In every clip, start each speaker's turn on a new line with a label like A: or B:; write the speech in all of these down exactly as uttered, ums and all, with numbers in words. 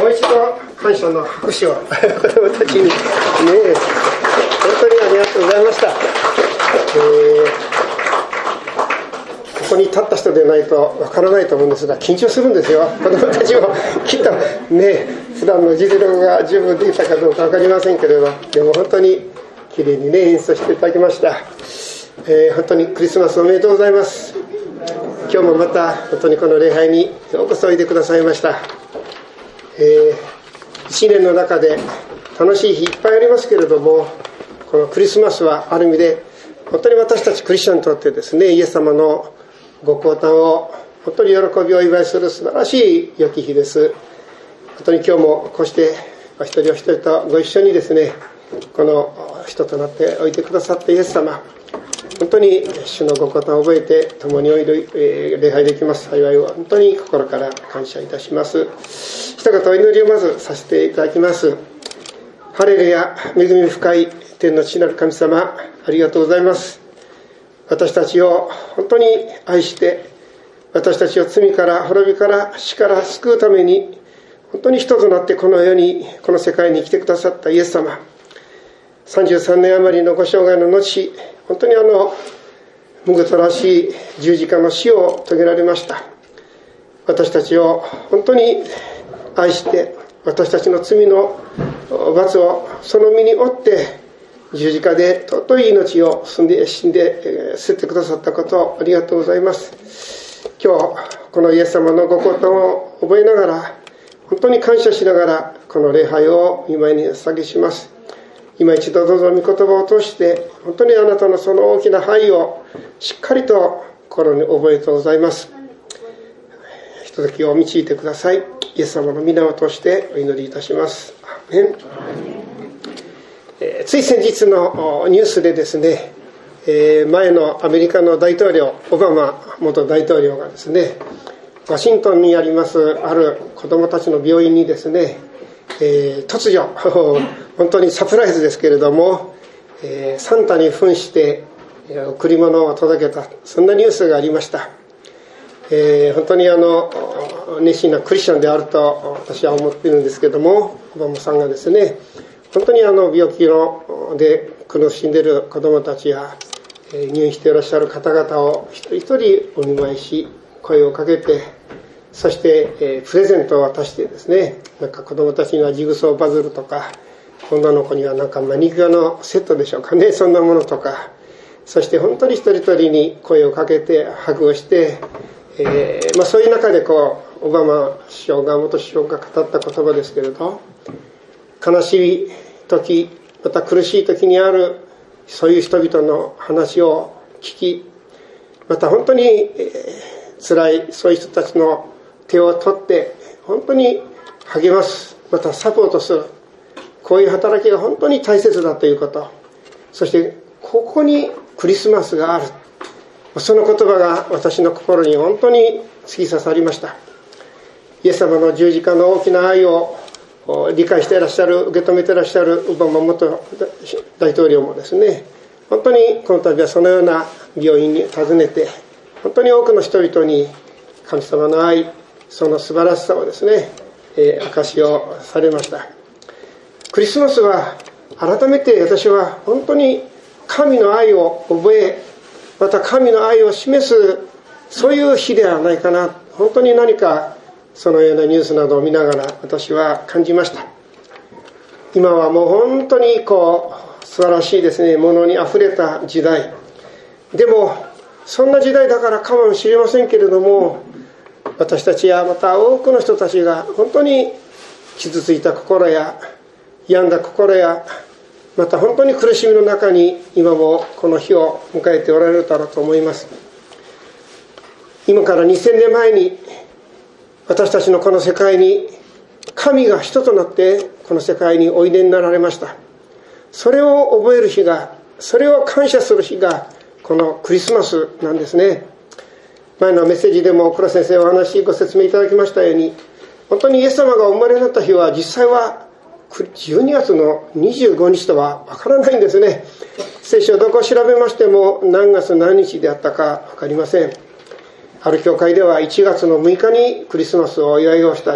A: う一度感謝の拍手を子供たちにね、本当にありがとうございました。えー、ここに立った人でないとわからないと思うんですが、緊張するんですよ。子供たちもきっとね、普段の実力が十分できたかどうかわかりませんけれど、でも本当にきれいにね演奏していただきました。えー、本当にクリスマスおめでとうございます。今日もまた本当にこの礼拝にようこそおいでくださいました。えー、一年の中で楽しい日いっぱいありますけれども、このクリスマスはある意味で本当に私たちクリスチャンにとってですね、イエス様のご降誕を本当に喜びをお祝いする素晴らしい良き日です。本当に今日もこうしてお一人お一人とご一緒にですね、この人となっておいてくださったイエス様、本当に主のご降誕を覚えて共においる、えー、礼拝できます幸いを本当に心から感謝いたします。一言お祈りをまずさせていただきます。ハレルヤ、恵み深い天の父なる神様、ありがとうございます。私たちを本当に愛して、私たちを罪から滅びから死から救うために本当に人となってこの世にこの世界に来てくださったイエス様、さんじゅうさんねん余りのご生涯の後、本当にあのむごたらしい十字架の死を遂げられました。私たちを本当に愛して、私たちの罪の罰をその身に負って十字架で尊い命を死んで死んで捨ててくださったことをありがとうございます。今日このイエス様のご降誕を覚えながら、本当に感謝しながらこの礼拝を御前に捧げします。今一度どうぞ御言葉を通して本当にあなたのその大きな愛をしっかりと心に覚えてございます。ひとときを導いてください。イエス様の皆を通してお祈りいたします。アーメン。えー、つい先日のニュースでですね、えー、前のアメリカの大統領オバマ元大統領がですね、ワシントンにありますある子どもたちの病院にですね、えー、突如本当にサプライズですけれども、えー、サンタに扮して贈り物を届けた、そんなニュースがありました。えー、本当にあの熱心なクリスチャンであると私は思っているんですけども、オバマさんがですね、本当にあの病気ので苦しんでいる子どもたちや入院していらっしゃる方々を一人一人お見舞いし、声をかけて、そして、えー、プレゼントを渡してですね、なんか子どもたちにはジグソーパズルとか、女の子にはなんかマニキュアのセットでしょうかね、そんなものとか、そして本当に一人一人に声をかけてハグをして、えーまあ、そういう中でこうオバマ首相が元首相が語った言葉ですけれど、悲しい時、また苦しい時にあるそういう人々の話を聞き、また本当に、えー、辛いそういう人たちの手を取って本当に励ます、またサポートする、こういう働きが本当に大切だということ、そしてここにクリスマスがある、その言葉が私の心に本当に突き刺さりました。イエス様の十字架の大きな愛を理解していらっしゃる、受け止めていらっしゃるオバマ元大統領もですね、本当にこの度はそのような病院に訪ねて、本当に多くの人々に神様の愛、その素晴らしさをですね、えー、証しをされました。クリスマスは改めて私は本当に神の愛を覚え、また神の愛を示す、そういう日ではないかな、本当に何かそのようなニュースなどを見ながら私は感じました。今はもう本当にこう素晴らしいですね、ものにあふれた時代でも、そんな時代だからかもしれませんけれども、私たちやまた多くの人たちが本当に傷ついた心や病んだ心や、また本当に苦しみの中に今もこの日を迎えておられるだろうと思います。今からにせんねんまえに私たちのこの世界に神が人となってこの世界においでになられました。それを覚える日が、それを感謝する日がこのクリスマスなんですね。前のメッセージでも倉先生お話ご説明いただきましたように、本当にイエス様がお生まれになった日は実際はじゅうにがつのにじゅうごにちとはわからないんですね。聖書をどこを調べましても何月何日であったかわかりません。ある教会ではいちがつのむいかにクリスマスをお祝いをしたり、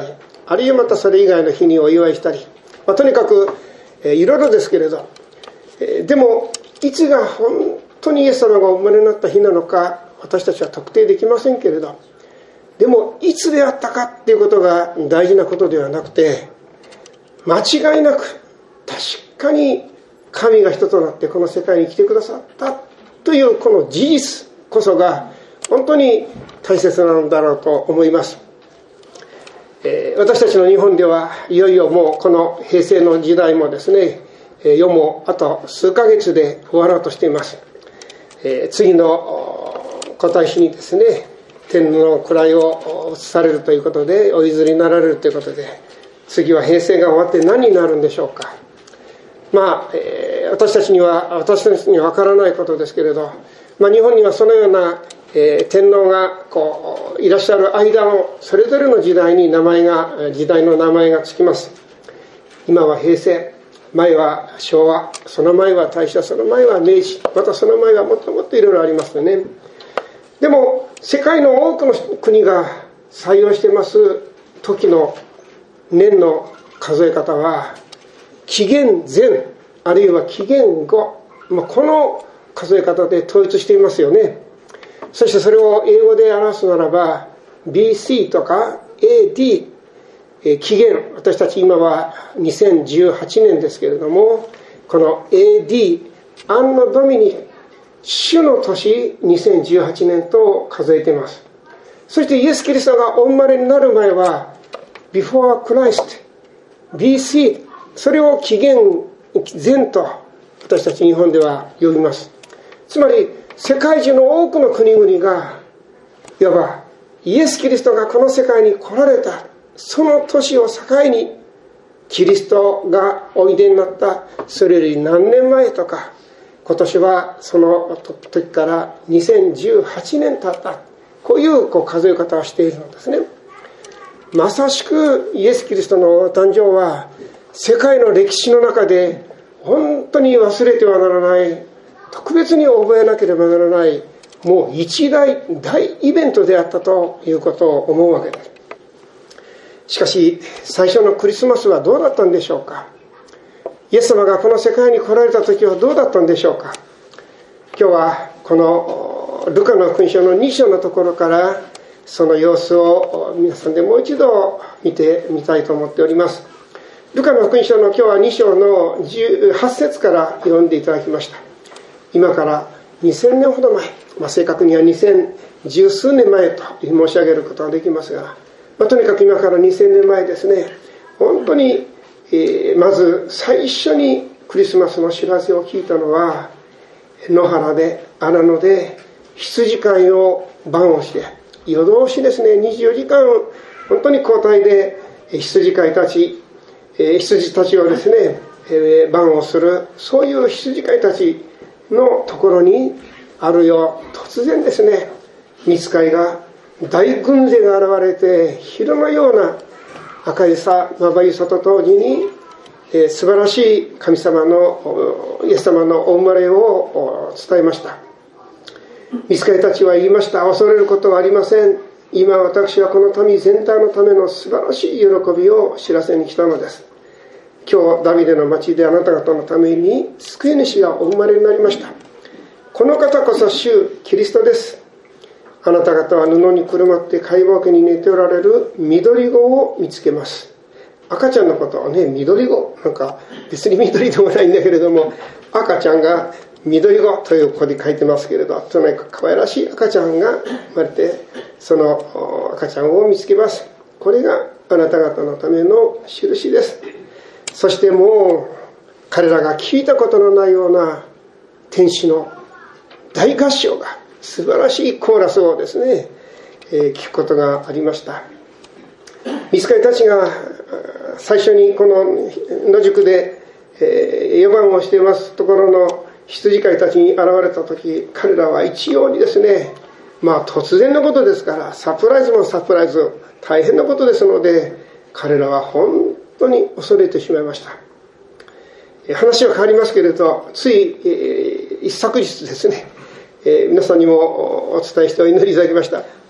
A: あるいはまたそれ以外の日にお祝いしたり、まあ、とにかく、えー、いろいろですけれど、えー、でもいつが本当にイエス様がお生まれになった日なのか私たちは特定できませんけれど、でもいつであったかっていうことが大事なことではなくて、間違いなく確かに神が人となってこの世界に来てくださったというこの事実こそが本当に大切なのだろうと思います。えー、私たちの日本ではいよいよもうこの平成の時代もですね、世もあと数ヶ月で終わろうとしています。えー、次の皇太子にですね、天皇の位を移されるということで、お譲りになられるということで、次は平成が終わって何になるんでしょうか。まあ、えー、私たちには私たちには分からないことですけれど、まあ、日本にはそのような、えー、天皇がこういらっしゃる間のそれぞれの時代に名前が時代の名前がつきます。今は平成、前は昭和、その前は大正、その前は明治、またその前はもっともっといろいろありますよね。でも世界の多くの国が採用してます時の年の数え方は紀元前あるいは紀元後、まあ、この数え方で統一していますよね。そしてそれを英語で表すならば ビーシー とか エーディー、えー、紀元、私たち今はにせんじゅうはちねんですけれども、この エーディー アンノドミニ、主の年にせんじゅうはちねんと数えています。そしてイエス・キリストがお生まれになる前は Before Christ、 ビーシー、 それを紀元前と私たち日本では呼びます。つまり世界中の多くの国々がいわばイエス・キリストがこの世界に来られたその年を境に、キリストがおいでになったそれより何年前とか、今年はその時からにせんじゅうはちねん経った、こういうこう数え方をしているのですね。まさしくイエス・キリストの誕生は世界の歴史の中で本当に忘れてはならない、特別に覚えなければならない、もう一大大イベントであったということを思うわけです。しかし最初のクリスマスはどうだったんでしょうか。イエス様がこの世界に来られた時はどうだったんでしょうか。今日はこのルカの福音書のに章のところからその様子を皆さんでもう一度見てみたいと思っております。ルカの福音書の今日はに章のじゅうはち節から読んでいただきました。今からにせんねんほど前、まあ、正確にはにせんじゅう数年前と申し上げることができますが、まあ、とにかく今からにせんねんまえですね、本当に、えー、まず最初にクリスマスの知らせを聞いたのは野原で荒野で羊飼いを番をして夜通しですね、にじゅうよじかん本当に交代で羊飼いたち、えー、羊たちをですね、えー、番をする、そういう羊飼いたちのところにあるよ、突然ですね、御使いが大軍勢が現れて、昼のような明るさ、まばゆさと同時に、えー、素晴らしい神様のイエス様のお生まれを伝えました。御使いたちは言いました。恐れることはありません。今私はこの民全体のための素晴らしい喜びを知らせに来たのです。今日ダビデの町であなた方のために救い主がお生まれになりました。この方こそ主キリストです。あなた方は布にくるまって解剖家に寝ておられる緑子を見つけます。赤ちゃんのことをね、緑子、なんか別に緑でもないんだけれども、赤ちゃんが緑子というここで書いてますけれど、とにかく可愛らしい赤ちゃんが生まれて、その赤ちゃんを見つけます。これがあなた方のための印です。そしてもう彼らが聞いたことのないような天使の大合唱が、素晴らしいコーラスをですね、えー、聞くことがありました。御使いたちが最初にこの野宿で、えー、夜番をしていますところの羊飼いたちに現れた時、彼らは一様にですね、まあ突然のことですからサプライズもサプライズ、大変なことですので、彼らは本当に恐れてしまいました。話は変わりますけれど、つい、えー、一昨日ですね、えー、皆さんにもお伝えしてお祈りいただきました。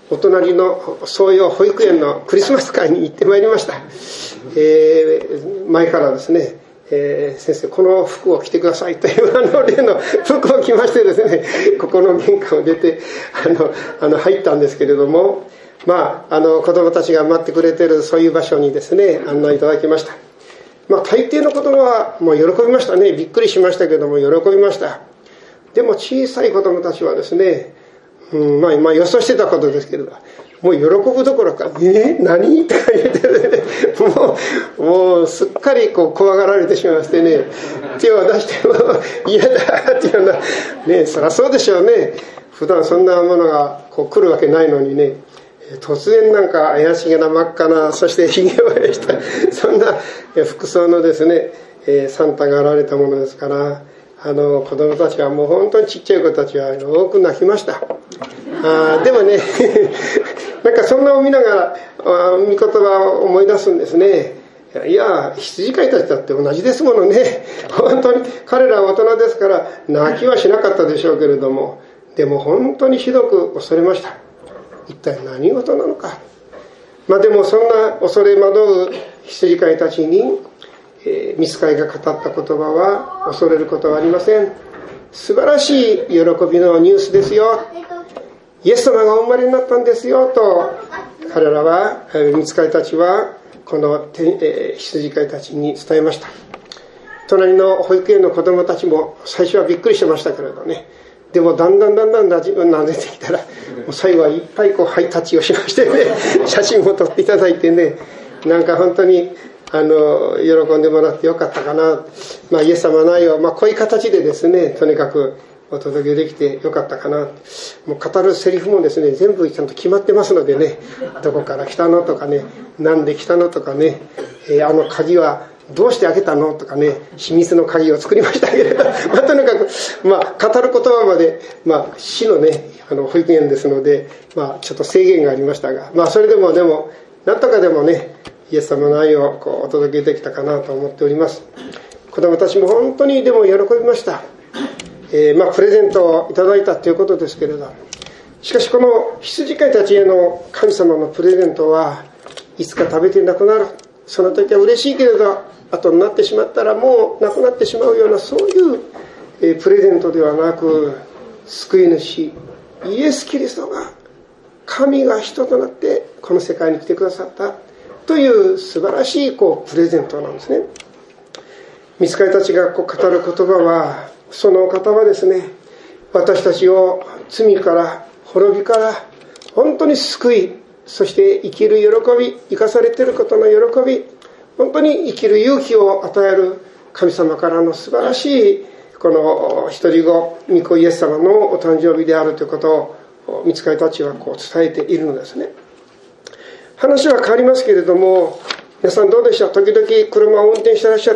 A: お隣の創陽保育園のクリスマス会に行ってまいりました。えー、前からですね、えー、先生この服を着てくださいというあの例の服を着ましてですね、ここの玄関を出てあのあの入ったんですけれども、まああの子供たちが待ってくれているそういう場所にですね案内いただきました。まあ大抵の子供はもう喜びましたね。びっくりしましたけども喜びました。でも小さい子供たちはですね、うん、まあまあ予想してたことですけれど、もう喜ぶどころか「えー、何?」とか言ってね、もうもうすっかりこう怖がられてしまいましてね、手を出しても「嫌だ」っていうようなね、そりゃそうでしょうね。普段そんなものがこう来るわけないのにね、突然なんか怪しげな真っ赤な、そしてひげを生やしたそんな服装のですね、えー、サンタが現れたものですから、あの子供たちはもう本当にちっちゃい子たちは多く泣きました。あでもねなんかそんなを見ながら御言葉を思い出すんですね。いや羊飼いたちだって同じですものね。本当に彼らは大人ですから泣きはしなかったでしょうけれども、でも本当にひどく恐れました。一体何事なのか。まあでもそんな恐れ惑う羊飼いたちに、えー、御使いが語った言葉は恐れることはありません。素晴らしい喜びのニュースですよ。イエス様がお生まれになったんですよと彼らは、御使いたちはこの、えー、羊飼いたちに伝えました。隣の保育園の子供たちも最初はびっくりしてましたけれどね、でもだんだんだんだん自分が出てきたらもう最後はいっぱいこうハイタッチをしましてね写真を撮っていただいてね、なんか本当にあの喜んでもらってよかったかな、まあ、イエス様の愛を、まあ、こういう形でですねとにかくお届けできてよかったかな。もう語るセリフもですね全部ちゃんと決まってますのでね、どこから来たのとかね、なんで来たのとかね、えー、あの鍵はどうして開けたのとかね、秘密の鍵を作りましたけれど、まあ、とにかく、まあ、語る言葉まで、まあ、市のねあの保育園ですので、まあ、ちょっと制限がありましたが、まあ、それでもでもなんとかでもねイエス様の愛をこうお届けできたかなと思っております。子供たちも本当にでも喜びました。えー、まあプレゼントをいただいたということですけれど、しかしこの羊飼いたちへの神様のプレゼントはいつか食べてなくなる、その時は嬉しいけれど後になってしまったらもうなくなってしまうようなそういう、えー、プレゼントではなく、救い主イエス・キリストが神が人となってこの世界に来てくださったという素晴らしいこうプレゼントなんですね。御使いたちがこう語る言葉は、そのお方はですね、私たちを罪から滅びから本当に救い、そして生きる喜び、生かされていることの喜び、本当に生きる勇気を与える神様からの素晴らしいこの一人子御子イエス様のお誕生日であるということを御使いたちはこう伝えているのですね。話は変わりますけれども、皆さんどうでしょう。時々車を運転してらっしゃって、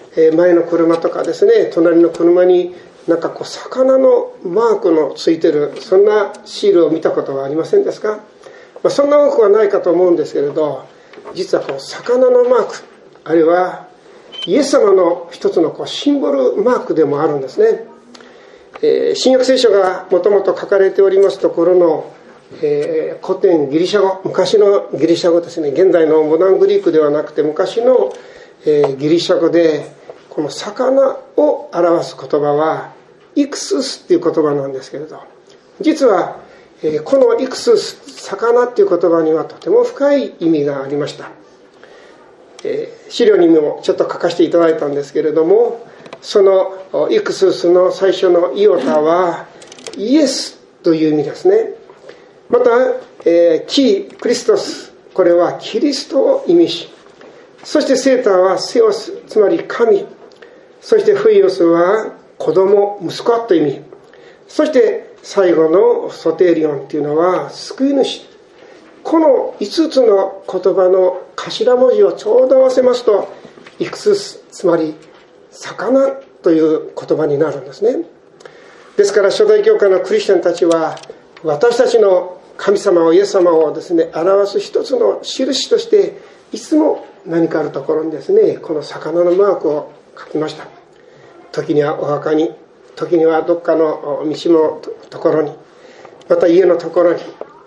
A: 前の車とかですね、隣の車になんかこう魚のマークのついてるそんなシールを見たことはありませんですか。まあ、そんな多くはないかと思うんですけれど、実はこの魚のマーク、あるいはイエス様の一つのこうシンボルマークでもあるんですね。えー、新約聖書がもともと書かれておりますところの、えー、古典ギリシャ語、昔のギリシャ語ですね、現在のモダングリークではなくて昔の、えー、ギリシャ語でこの魚を表す言葉はイクススっていう言葉なんですけれど、実は、えー、このイクスス、魚っていう言葉にはとても深い意味がありました。えー、資料にもちょっと書かせていただいたんですけれども、そのイクススの最初のイオタはイエスという意味ですね。また、えー、キクリストス、これはキリストを意味し、そしてセーターはセオス、つまり神、そしてフイオスは子供、息子という意味、そして最後のソテーリオンというのは救い主。このいつつの言葉の頭文字をちょうど合わせますとイクスス、つまり魚という言葉になるんですね。ですから初代教会のクリスチャンたちは私たちの神様をイエス様をですね表す一つの印としていつも何かあるところにですねこの魚のマークを書きました。時にはお墓に、時にはどっかの道のところに、また家のところに、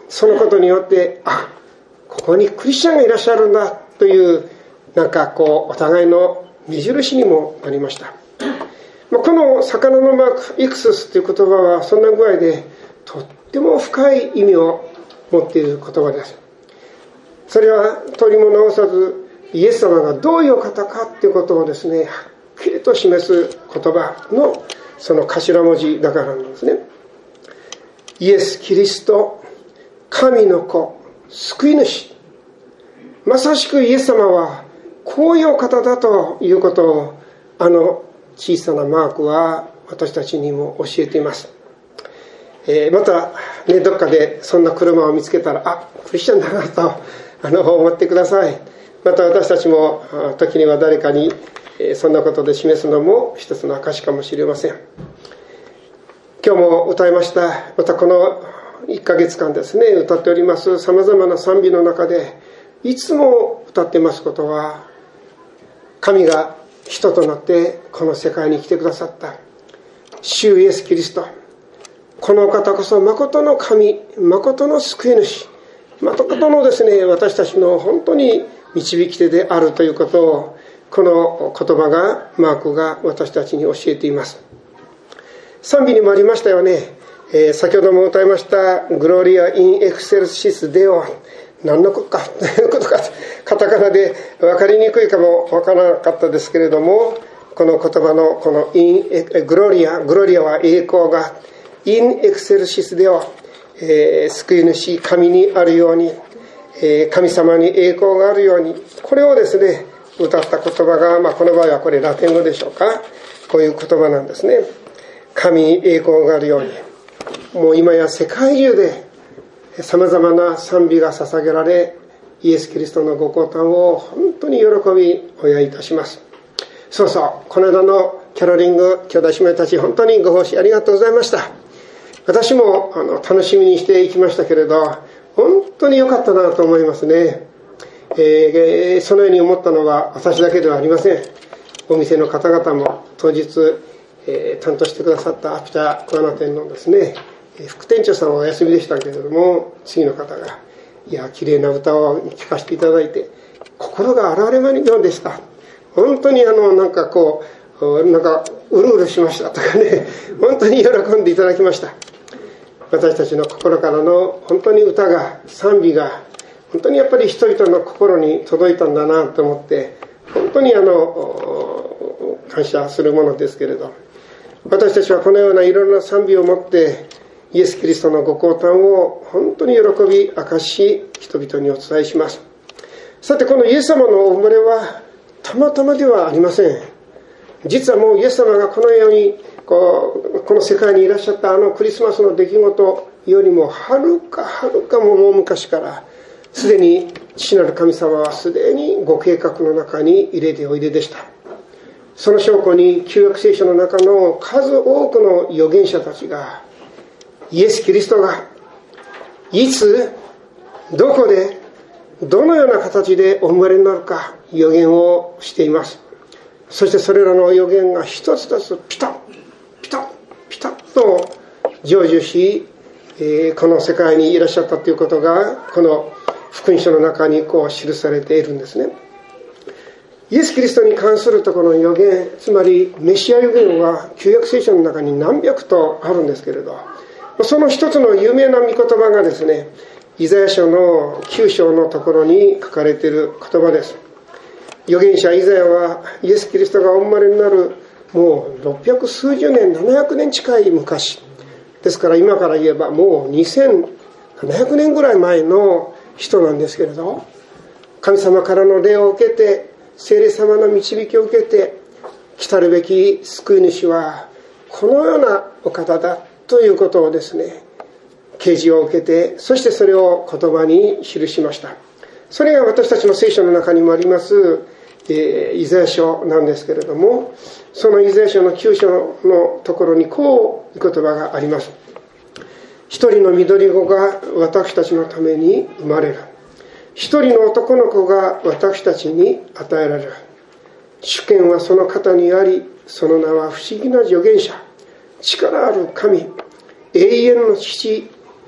A: そのことによって、あ、ここにクリスチャンがいらっしゃるんだというなんかこうお互いの目印にもなりました。この魚のマークイクススという言葉はそんな具合でとっても深い意味を持っている言葉です。それは取りも直さずイエス様がどういう方かということをですね、はっきりと示す言葉のその頭文字だからなんですね。イエス・キリスト、神の子、救い主。まさしくイエス様はこういう方だということを、あの小さなマークは私たちにも教えています。えー、また、ね、どっかでそんな車を見つけたら、あ、クリスチャンだなとあの思ってください。また私たちも時には誰かにそんなことで示すのも一つの証かもしれません。今日も歌いました。またこのいっかげつかんですね、歌っておりますさまざまな賛美の中でいつも歌っていますことは、神が人となってこの世界に来てくださった主イエス・キリスト、この方こそ誠の神、誠の救い主、誠のですね、私たちの本当に導き手であるということを、この言葉が、マークが私たちに教えています。賛美にもありましたよね。えー、先ほども歌いましたグロリア・イン・エクセルシス・デオ、何のことかということか、カタカナで分かりにくいかも分からなかったですけれども、この言葉のこのイングロリア、グロリアは栄光が、イン・エクセルシス・デオ、えー、救い主神にあるように、えー、神様に栄光があるように、これをですね歌った言葉が、まあ、この場合はこれラテン語でしょうか、こういう言葉なんですね。神に栄光があるように、もう今や世界中でさまざまな賛美が捧げられ、イエス・キリストのご降誕を本当に喜びお祝いいたします。そうそう、この間のキャロリング兄弟姉妹たち、本当にご奉仕ありがとうございました。私もあの楽しみにしていきましたけれど、本当に良かったなと思いますね。えー、そのように思ったのは私だけではありません。お店の方々も当日、えー、担当してくださったアピタ桑名店のですね、副店長さんはお休みでしたけれども、次の方が、いや、綺麗な歌を聴かせていただいて、心が洗われまるようでした。本当にあの、なんかこう、なんか、うるうるしましたとかね、本当に喜んでいただきました。私たちの心からの本当に歌が、賛美が、本当にやっぱり人々の心に届いたんだなと思って、本当にあの、感謝するものですけれど、私たちはこのようないろんな賛美を持って、イエス・キリストのご降誕を本当に喜び明かし、人々にお伝えします。さて、このイエス様のお生まれはたまたまではありません。実はもうイエス様がこのようにこうこの世界にいらっしゃったあのクリスマスの出来事よりもはるかはるかももう昔から、すでに父なる神様はすでにご計画の中に入れておいででした。その証拠に旧約聖書の中の数多くの預言者たちが、イエス・キリストがいつどこでどのような形でお生まれになるか予言をしています。そしてそれらの予言が一つ一つピタッピタッピタッと成就し、えー、この世界にいらっしゃったということがこの福音書の中にこう記されているんですね。イエス・キリストに関するところの予言、つまりメシア予言は旧約聖書の中に何百とあるんですけれど、その一つの有名な御言葉がですね、イザヤ書のきゅう章のところに書かれている言葉です。預言者イザヤはイエス・キリストがお生まれになるもうろっぴゃく数十年、ななひゃくねん近い昔ですから、今から言えばもうにせんななひゃくねんぐらい前の人なんですけれど、神様からの霊を受けて、聖霊様の導きを受けて、来たるべき救い主はこのようなお方だということをですね、啓示を受けて、そしてそれを言葉に記しました。それが私たちの聖書の中にもあります、えー、イザヤ書なんですけれども、そのイザヤ書のきゅう章のところにこういう言葉があります。一人の緑子が私たちのために生まれる。一人の男の子が私たちに与えられる。主権はその方にあり、その名は不思議な助言者、力ある神、永遠の父、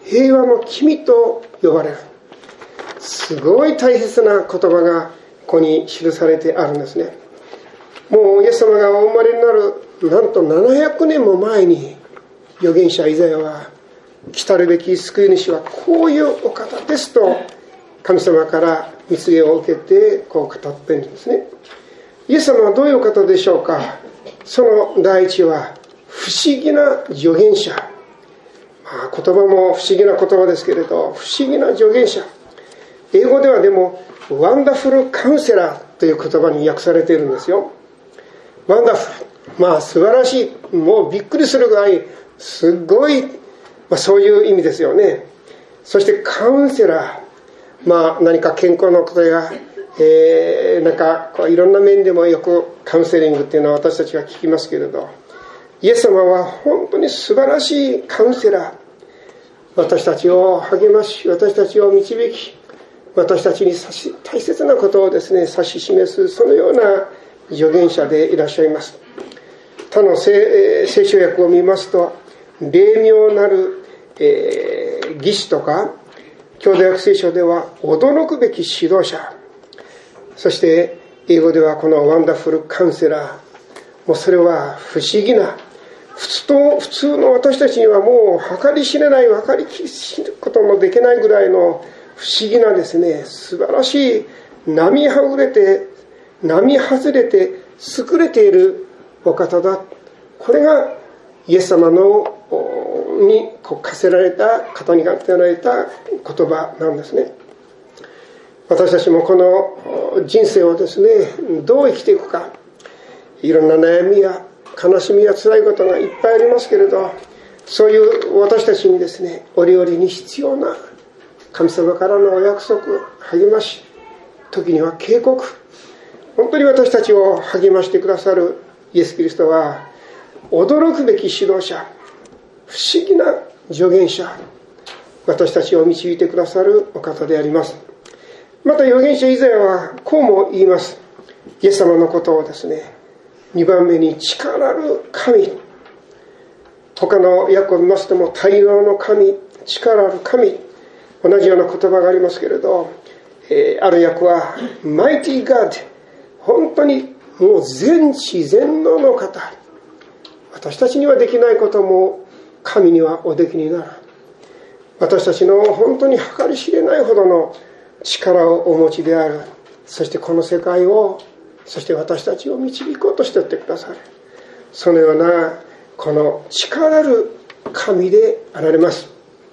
A: 平和の君と呼ばれる。すごい大切な言葉がここに記されてあるんですね。もうイエス様がお生まれになるなんとななひゃくねんも前に預言者イザヤは、来たるべき救い主はこういうお方ですと神様から蜜げを受けてこう語っているんですね。イエス様はどういうお方でしょうか。その第一は不思議な預言者。まあ、言葉も不思議な言葉ですけれど、不思議な預言者。英語ではでもワンダフルカウンセラーという言葉に訳されているんですよ。ワンダフル、まあ素晴らしい、もうびっくりするぐらいすごい、まあ、そういう意味ですよね。そしてカウンセラー、まあ何か健康のことや、えー、なんかこういろんな面でもよくカウンセリングっていうのは私たちが聞きますけれど、イエス様は本当に素晴らしいカウンセラー。私たちを励まし、私たちを導き、私たちに大切なことをですね、指し示す、そのような預言者でいらっしゃいます。他の聖書訳を見ますと、霊妙なる、えー、義士とか、兄弟訳聖書では驚くべき指導者、そして英語ではこのワンダフルカウンセラー、もうそれは不思議な、普通と普通の私たちにはもう計り知れない、分かりきることもできないぐらいの不思議なですね、素晴らしい、並はぐれて並外れて優れているお方だ。これがイエス様のにこう課せられた、方に課せられた言葉なんですね。私たちもこの人生をですね、どう生きていくか、いろんな悩みや悲しみや辛いことがいっぱいありますけれど、そういう私たちにですね、折々に必要な神様からのお約束、励まし、時には警告、本当に私たちを励ましてくださるイエス・キリストは、驚くべき指導者、不思議な助言者、私たちを導いてくださるお方であります。また預言者イザヤはこうも言います。イエス様のことをですね、にばんめに力ある神、他の訳を見ますとも大能の神、力ある神、同じような言葉がありますけれど、えー、ある訳はマイティーガッド、本当にもう全知全能の方、私たちにはできないことも神にはおできになる。私たちの本当に計り知れないほどの力をお持ちである。そしてこの世界を、そして私たちを導こうとしていってくださる。そのようなこの力ある神であられます。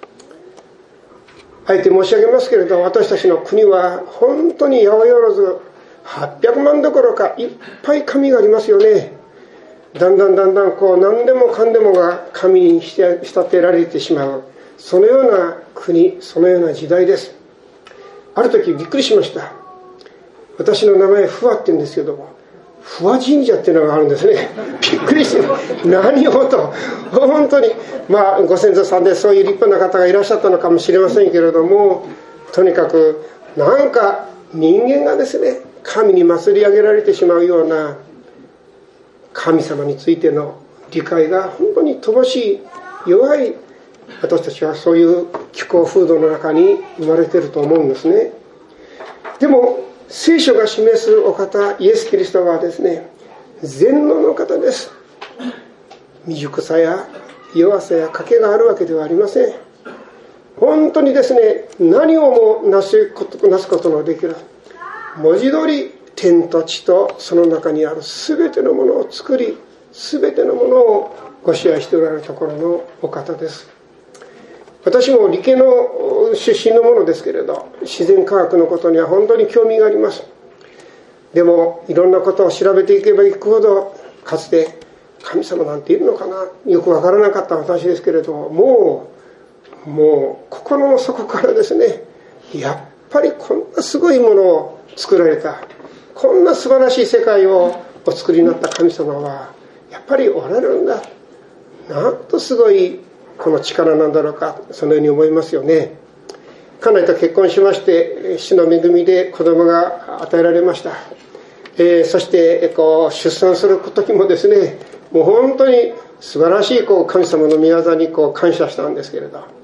A: あえて申し上げますけれど、私たちの国は本当に八百万ずはっぴゃくまんどころかいっぱい神がありますよね。だんだんだんだんこう何でもかんでもが神に仕立てられてしまう、そのような国、そのような時代です。ある時びっくりしました。私の名前フワって言うんですけども、フワ神社っていうのがあるんですね。びっくりして何をと、本当にまあご先祖さんでそういう立派な方がいらっしゃったのかもしれませんけれども、とにかくなんか人間がですね、神に祭り上げられてしまうような神様についての理解が本当に乏しい、弱い、私たちはそういう気候風土の中に生まれていると思うんですね。でも聖書が示すお方イエス・キリストはですね、全能の方です。未熟さや弱さや賭けがあるわけではありません。本当にですね、何をもなすこと、なすことのできる、文字通り天と地とその中にある全てのものを作り、全てのものをご支配しておられるところのお方です。私も理系の出身のものですけれど、自然科学のことには本当に興味があります。でもいろんなことを調べていけばいくほど、かつて神様なんているのかな、よくわからなかった私ですけれども、もうもう心の底からですね、やっぱりこんなすごいものを作られた、こんな素晴らしい世界をお作りになった神様はやっぱりおられるんだ、なんとすごいこの力なんだろうか、そのように思いますよね。家内と結婚しまして、主の恵みで子供が与えられました。えー、そしてこう出産する時もですね、もう本当に素晴らしいこう神様の御業にこう感謝したんですけれど、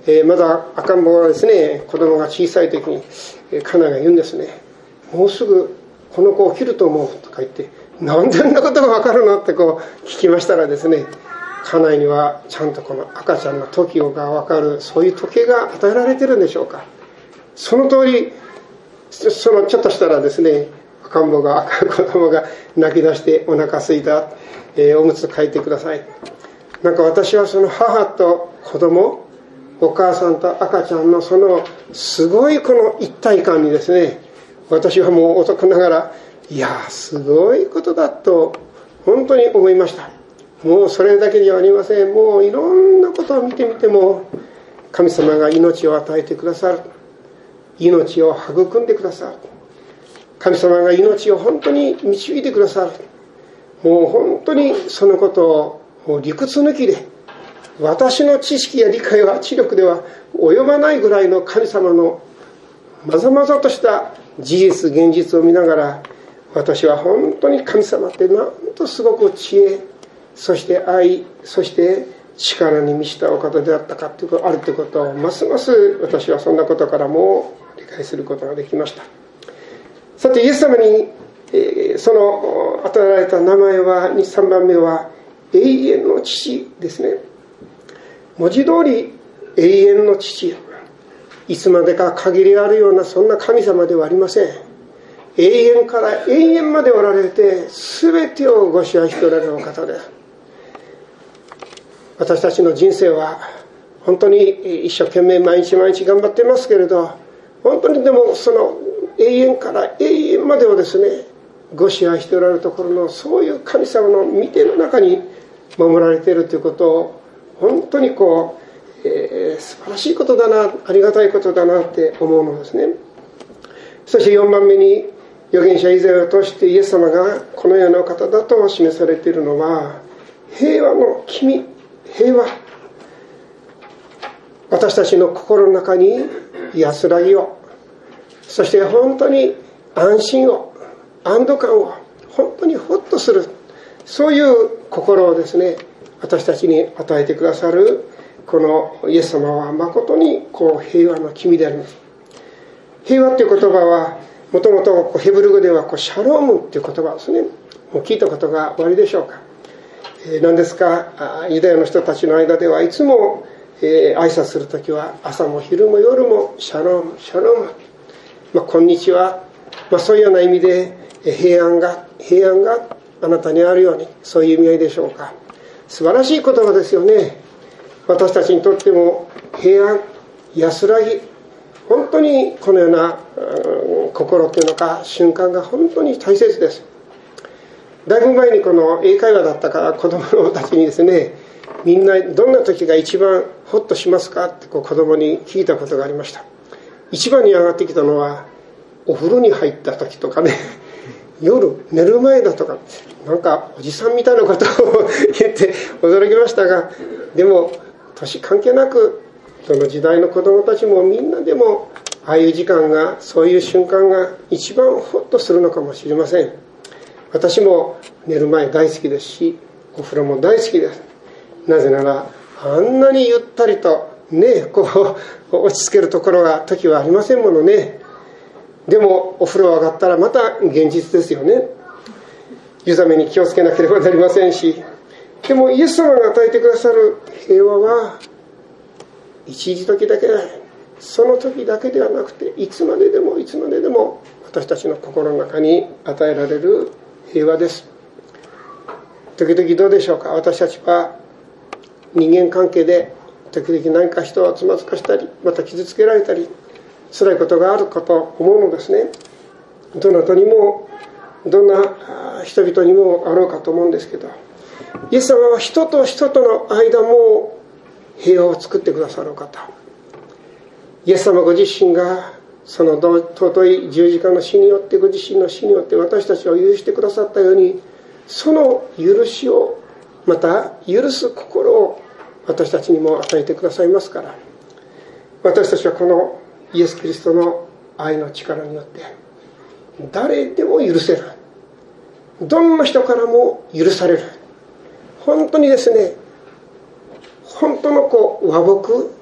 A: えー、まだ赤ん坊がですね、子供が小さい時に、えー、家内が言うんですね。もうすぐこの子を切ると思うとか言って、なんであんなことがわかるのってこう聞きましたらですね、家内にはちゃんとこの赤ちゃんの時がわかる、そういう時計が与えられてるんでしょうか。その通り、そのちょっとしたらですね、赤ん坊が、子供が泣き出してお腹すいた、えー、おむつ替えてください。なんか私はその母と子供、お母さんと赤ちゃんのそのすごいこの一体感にですね、私はもう男ながら、いやすごいことだと本当に思いました。もうそれだけではありません。もういろんなことを見てみても、神様が命を与えてくださる、命を育んでくださる、神様が命を本当に導いてくださる。もう本当にそのことをもう理屈抜きで、私の知識や理解は知力では及ばないぐらいの神様のまざまざとした事実現実を見ながら、私は本当に神様ってなんとすごく知恵、そして愛、そして力に満ちたお方であったかということあるということを、ますます私はそんなことからも理解することができました。さてイエス様に、えー、その与えられた名前はに、さんばんめは永遠の父ですね。文字通り永遠の父、いつまでか限りあるようなそんな神様ではありません。永遠から永遠までおられて、全てをご支配しておられるお方です。私たちの人生は本当に一生懸命毎日毎日頑張ってますけれど、本当にでもその永遠から永遠までをですね、ご支配しておられるところのそういう神様の御手の中に守られているということを、本当にこう、えー、素晴らしいことだな、ありがたいことだなって思うのですね。そしてよんばんめに、預言者イザヤを通してイエス様がこのような方だと示されているのは、平和の君、平和、私たちの心の中に安らぎを、そして本当に安心を、安堵感を、本当にホッとする、そういう心をですね、私たちに与えてくださるこのイエス様は誠にこう平和の君であります。平和という言葉はもともとヘブル語ではこうシャロームという言葉ですね。もう聞いたことがおありでしょうか。えー、何ですか、ユダヤの人たちの間ではいつも、えー、挨拶するときは朝も昼も夜もシャロームシャローム、まあ、こんにちは、まあ、そういうような意味で平安が平安があなたにあるように、そういう意味合いでしょうか。素晴らしい言葉ですよね。私たちにとっても平安、安らぎ、本当にこのような、うん、心というのか瞬間が本当に大切です。だいぶ前にこの英会話だったから子供たちにですね、みんなどんな時が一番ホッとしますかってこう子供に聞いたことがありました。一番に上がってきたのはお風呂に入った時とかね、夜寝る前だとか、なんかおじさんみたいなことを言って驚きましたが、でも年関係なくどの時代の子供たちもみんなでもああいう時間が、そういう瞬間が一番ホッとするのかもしれません。私も寝る前大好きですし、お風呂も大好きです。なぜならあんなにゆったりとね、こう落ち着けるところが時はありませんものね。でもお風呂上がったらまた現実ですよね。湯冷めに気をつけなければなりませんし、でもイエス様が与えてくださる平和は一時時だけない、その時だけではなくて、いつまででもいつまででも私たちの心の中に与えられる平和です。時々どうでしょうか。私たちは人間関係で時々何か人をつまずかしたり、また傷つけられたり、辛いことがあるかと思うのですね。どなたにもどんな人々にもあろうかと思うんですけど、イエス様は人と人との間も平和を作ってくださるお方。イエス様ご自身がその尊い十字架の死によって、ご自身の死によって私たちを許してくださったように、その許しを、また許す心を私たちにも与えてくださいますから、私たちはこのイエス・キリストの愛の力によって誰でも許せる、どんな人からも許される、本当にですね、本当のこう和睦、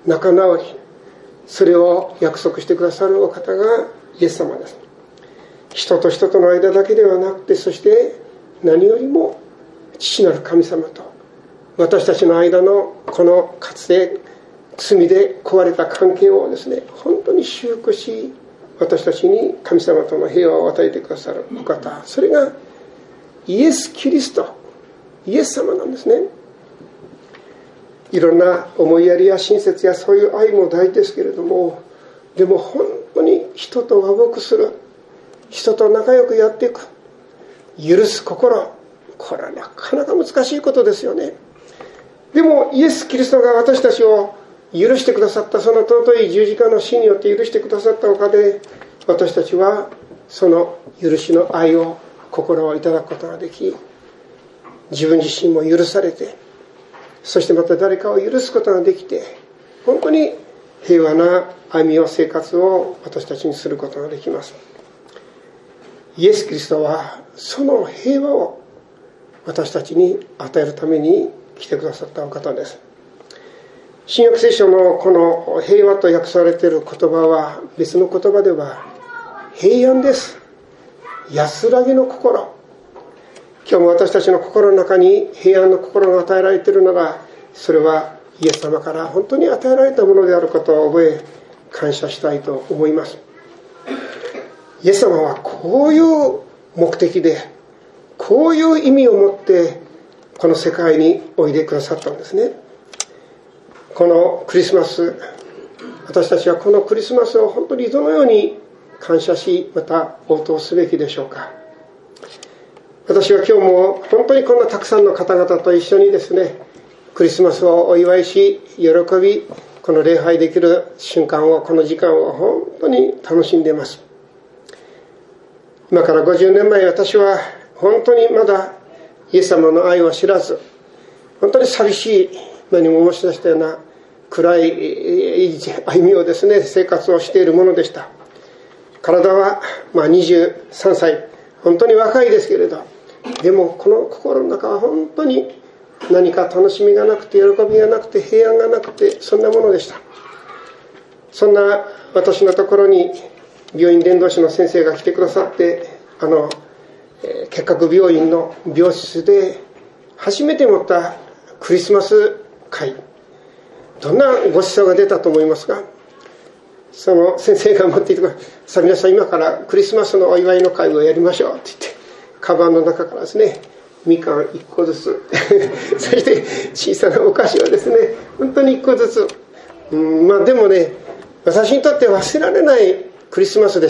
A: 仲直り、それを約束してくださるお方がイエス様です。人と人との間だけではなくて、そして何よりも父なる神様と私たちの間のこのかつて罪で壊れた関係をですね、本当に修復し、私たちに神様との平和を与えてくださるお方、それがイエス・キリスト、イエス様なんですね。いろんな思いやりや親切やそういう愛も大事ですけれども、でも本当に人と和睦する、人と仲良くやっていく、許す心、これはなかなか難しいことですよね。でもイエス・キリストが私たちを許してくださった、その尊い十字架の死によって許してくださったおかげで、私たちはその許しの愛を、心をいただくことができ、自分自身も許されて、そしてまた誰かを許すことができて、本当に平和な歩みを、生活を私たちにすることができます。イエス・キリストはその平和を私たちに与えるために来てくださったお方です。新約聖書のこの平和と訳されている言葉は、別の言葉では平安です。安らぎの心。今日も私たちの心の中に平安の心が与えられているなら、それはイエス様から本当に与えられたものであることを覚え、感謝したいと思います。イエス様はこういう目的で、こういう意味を持ってこの世界においでくださったんですね。このクリスマス、私たちはこのクリスマスを本当にどのように感謝し、また応答すべきでしょうか。私は今日も本当にこんなたくさんの方々と一緒にですね、クリスマスをお祝いし、喜び、この礼拝できる瞬間を、この時間を本当に楽しんでいます。今からごじゅうねんまえ、私は本当にまだイエス様の愛を知らず、本当に寂しい、何も申し出したような暗い歩みをですね、生活をしているものでした。体はまあにじゅうさんさい、本当に若いですけれど、でもこの心の中は本当に何か楽しみがなくて、喜びがなくて、平安がなくて、そんなものでした。そんな私のところに病院伝道師の先生が来てくださって、あの結核病院の病室で初めて持ったクリスマス会、どんなご馳走が出たと思いますか。その先生が持っていて、さあ皆さん今からクリスマスのお祝いの会をやりましょうって言って、カバンの中からですね、みかんいっこずつそして小さなお菓子をですね、本当にいっこずつ、うん、まあでもね、私にとって忘れられないクリスマスです。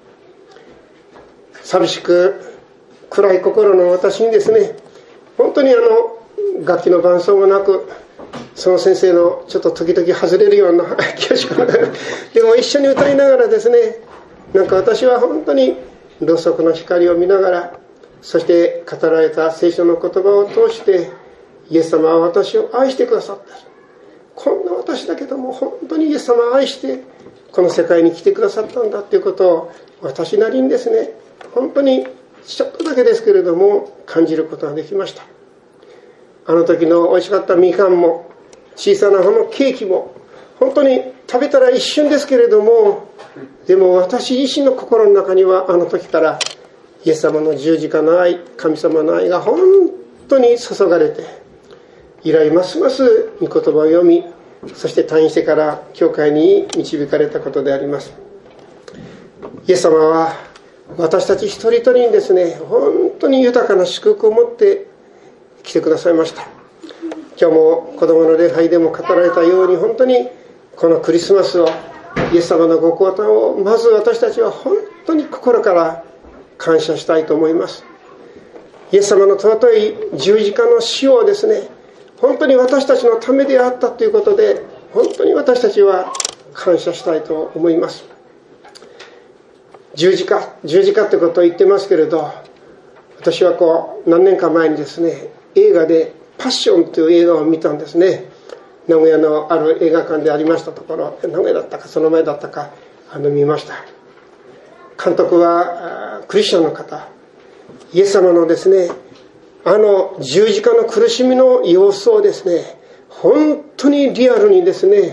A: 寂しく暗い心の私にですね、本当にあの楽器の伴奏もなく、その先生のちょっと時々外れるような気がしかないでも一緒に歌いながらですね、なんか私は本当にろうそくの光を見ながら、そして語られた聖書の言葉を通して、イエス様は私を愛してくださった。こんな私だけども本当にイエス様を愛してこの世界に来てくださったんだということを、私なりにですね、本当にちょっとだけですけれども感じることができました。あの時の美味しかったみかんも、小さなこのケーキも、本当に食べたら一瞬ですけれども、でも私自身の心の中には、あの時からイエス様の十字架の愛、神様の愛が本当に注がれて、以来ますます御言葉を読み、そして退院してから教会に導かれたことであります。イエス様は私たち一人一人にですね、本当に豊かな祝福を持って来てくださいました。今日も子供の礼拝でも語られたように、本当にこのクリスマスを、イエス様のご降誕をまず私たちは本当に心から感謝したいと思います。イエス様の尊い十字架の死をですね、本当に私たちのためであったということで、本当に私たちは感謝したいと思います。十字架十字架ってことを言ってますけれど、私はこう何年か前にですね、映画でパッションという映画を見たんですね。名古屋のある映画館でありましたところ、名古屋だったかその前だったか、あの見ました。監督はクリスチャンの方、イエス様のですね、あの十字架の苦しみの様子をですね、本当にリアルにですね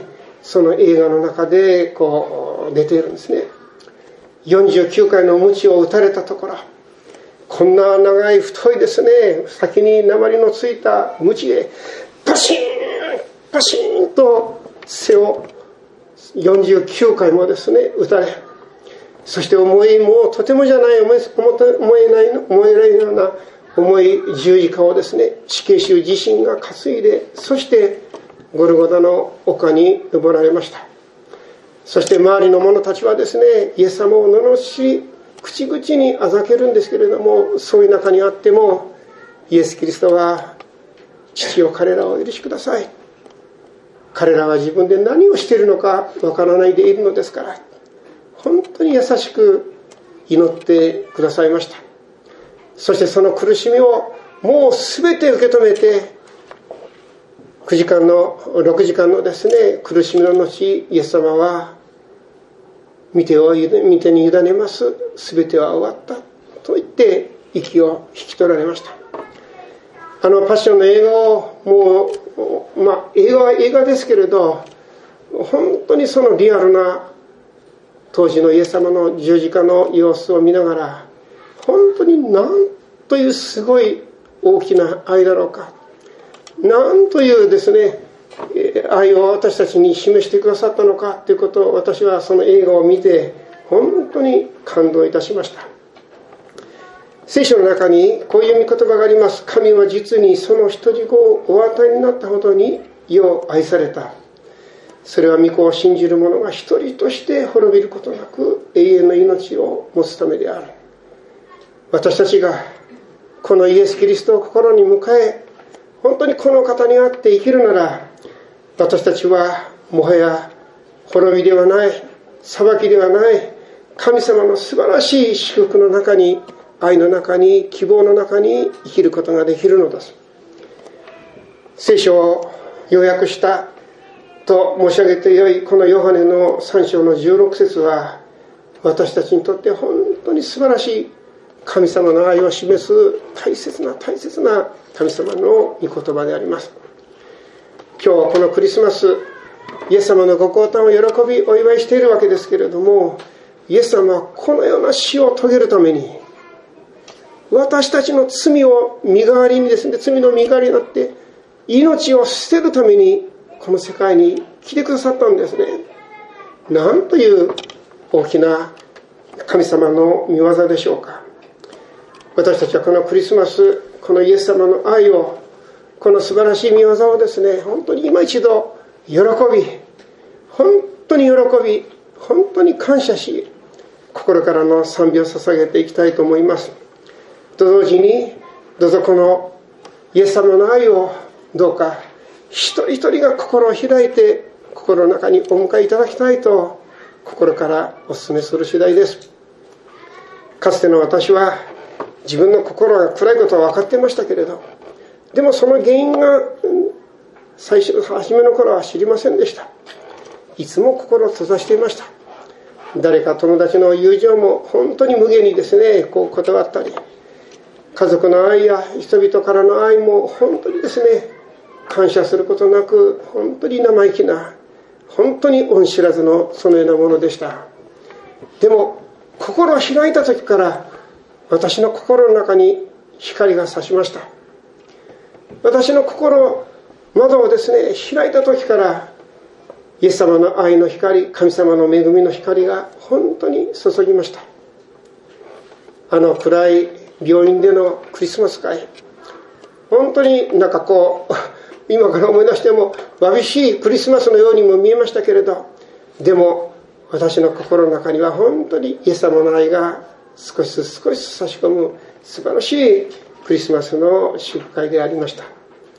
A: その映画の中でこう出ているんですね。よんじゅうきゅうかいの鞭を打たれたところ、こんな長い太いですね、先に鉛のついた鞭でパシーンパシーンと背をよんじゅうきゅうかいもですね打たれ、そして重い、もうとてもじゃない思え思えない思えないような重い十字架をですね、死刑囚自身が担いで、そしてゴルゴダの丘に登られました。そして周りの者たちはですね、イエス様を罵し口々にあざけるんですけれども、そういう中にあってもイエス・キリストは、父よ、彼らをお許しください、彼らは自分で何をしているのかわからないでいるのですから、本当に優しく祈ってくださいました。そしてその苦しみをもう全て受け止めて、くじかんのろくじかんのですね苦しみの後、イエス様は見てを見てに委ねます、全ては終わったと言って息を引き取られました。あのパッションの映画をもう、まあ、映画は映画ですけれど、本当にそのリアルな当時のイエス様の十字架の様子を見ながら、本当になんというすごい大きな愛だろうか、なんというですね愛を私たちに示してくださったのかということを、私はその映画を見て本当に感動いたしました。聖書の中にこういう御言葉があります。神は実にその一人子をお与えになったほどに世を愛された。それは御子を信じる者が一人として滅びることなく永遠の命を持つためである。私たちがこのイエス・キリストを心に迎え、本当にこの方にあって生きるなら、私たちはもはや滅びではない、裁きではない、神様の素晴らしい祝福の中に、愛の中に、希望の中に生きることができるのです。聖書を要約したと申し上げてよいこのヨハネのさん章のじゅうろく節は、私たちにとって本当に素晴らしい神様の愛を示す大切な大切な神様の御言葉であります。今日このクリスマス、イエス様のご降誕を喜びお祝いしているわけですけれども、イエス様はこのような死を遂げるために、私たちの罪を身代わりにですね、罪の身代わりになって命を捨てるためにこの世界に来てくださったんですね。なんという大きな神様の御業でしょうか。私たちはこのクリスマス、このイエス様の愛を、この素晴らしい御業をですね、本当に今一度喜び、本当に喜び、本当に感謝し、心からの賛美を捧げていきたいと思います。と同時に、どうぞこのイエス様の愛をどうか一人一人が心を開いて心の中にお迎えいただきたいと心からお勧めする次第です。かつての私は自分の心が暗いことは分かっていましたけれど、でもその原因が最初初めの頃は知りませんでした。いつも心を閉ざしていました。誰か友達の友情も本当に無限にですねこう断ったり、家族の愛や人々からの愛も本当にですね感謝することなく、本当に生意気な、本当に恩知らずのそのようなものでした。でも心を開いた時から私の心の中に光が差しました。私の心、窓をですね開いた時からイエス様の愛の光、神様の恵みの光が本当に注ぎました。あの暗い病院でのクリスマス会、本当になんかこう今から思い出してもわびしいクリスマスのようにも見えましたけれど、でも私の心の中には本当にイエス様の愛が少しずつ少しずつ差し込む素晴らしいクリスマスの祝会でありました。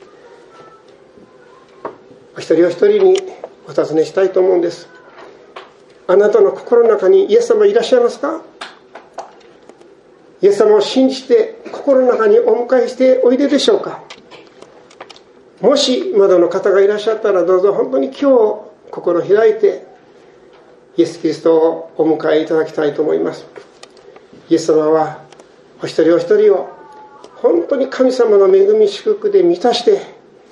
A: お一人お一人にお尋ねしたいと思うんです。あなたの心の中にイエス様いらっしゃいますか？イエス様を信じて心の中にお迎えしておいででしょうか？もしまだの方がいらっしゃったら、どうぞ本当に今日心を開いてイエス・キリストをお迎えいただきたいと思います。イエス様はお一人お一人を本当に神様の恵み祝福で満たして、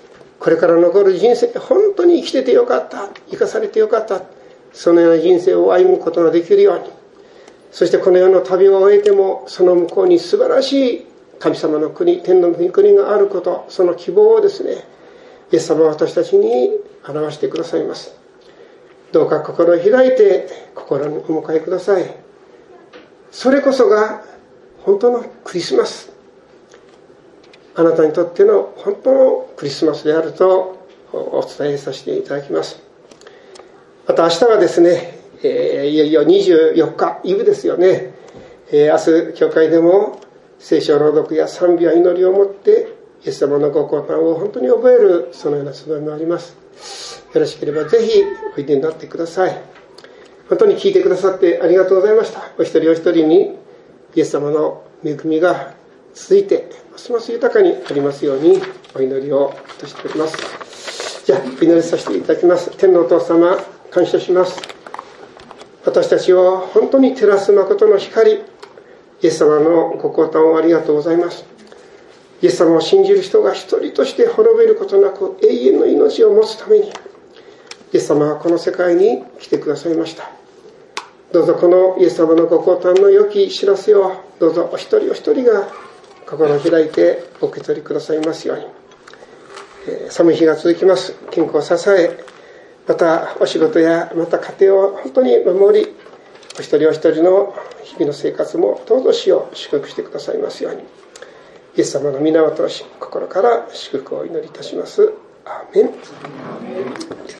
A: これから残る人生、本当に生きててよかった、生かされてよかった、そのような人生を歩むことができるように、そしてこの世の旅を終えてもその向こうに素晴らしい神様の国、天の御国があること、その希望をですね、イエス様は私たちに表してくださいます。どうか心を開いて心にお迎えください。それこそが本当のクリスマス、あなたにとっての本当のクリスマスであるとお伝えさせていただきます。また明日はですね、えー、いよいよにじゅうよっかイブですよね。えー、明日教会でも聖書朗読や賛美や祈りをもってイエス様のご降誕を本当に覚える、そのような集いもあります。よろしければぜひおいでになってください。本当に聞いてくださってありがとうございました。お一人お一人にイエス様の恵みが続いてますます豊かにありますようにお祈りをいたしております。じゃあお祈りさせていただきます。天のお父様、感謝します。私たちを本当に照らす誠の光、イエス様のご降誕をありがとうございます。イエス様を信じる人が一人として滅びることなく永遠の命を持つために、イエス様はこの世界に来てくださいました。どうぞこのイエス様のご降誕の良き知らせを、どうぞお一人お一人が心を開いてお受け取りくださいますように。えー、寒い日が続きます。健康を支え、またお仕事やまた家庭を本当に守り、お一人お一人の日々の生活もどうぞ主を祝福してくださいますように。イエス様の皆を通し心から祝福をお祈りいたします。アーメン。